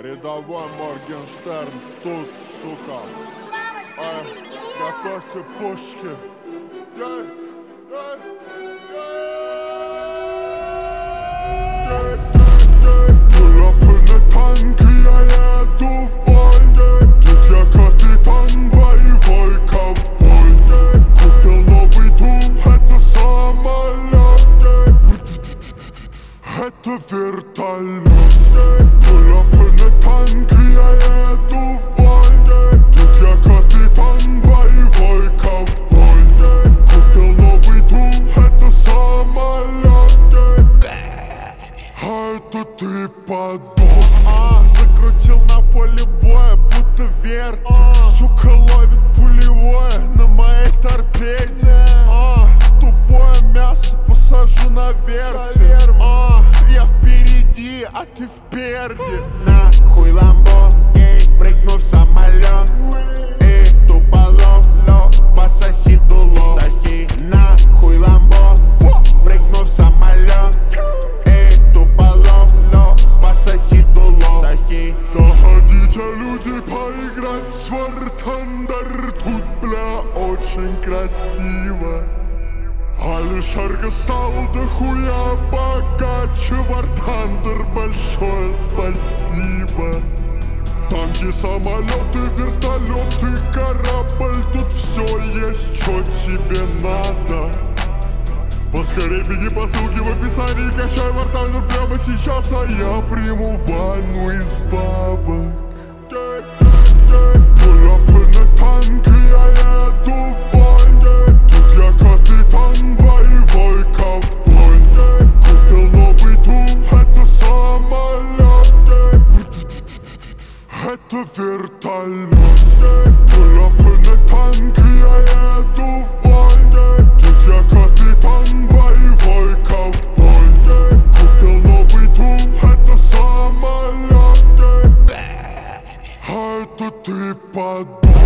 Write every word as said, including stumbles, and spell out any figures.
Рядовой Моргенштерн тут, сука. Ай, готовьте пушки. Эй, эй, эй. Пулапы на танки, я еду в бой. Тут я капитан, боевой ковбой. Купил новый тур, это самолет. Это вертолет. Пулапы на танки, я еду в бой. Тут я капитан, боевой ковбой. Купил новый тур, это самолет. А это ты подох. А, закрутил на поле боя, будто вертик. а, Сука ловит пулевое на моей торпеде. а, Тупое мясо посажу на вертик. а, Я впереди, а ты впереди. Нахуй ламбо, эй, прыгну в самолет. Эй, тупо ловлю, пососи дуло. Соси, нахуй ламбо, прыгну в самолет. Эй, тупо ловлю, пососи дуло. Соси. Заходите, люди, поиграть в War Thunder. Тут, бля, очень красиво. Алишерка стал дохуя богаче. War Thunder, большое спасибо. Танки, самолеты, вертолеты, корабль. Тут все есть, что тебе надо. Поскорей беги по ссылке в описании. Качай War Thunder прямо сейчас, а я приму ванну из бабок. Пулапы на танки, я еду в бой. Тут я капитан, боевой ковбой. Купил новый тур, это самолет. Это вертолет. Пулапы на танки, я еду в бой. Тут я капитан, боевой ковбой. Купил новый тур, это самолет. А это ты подох.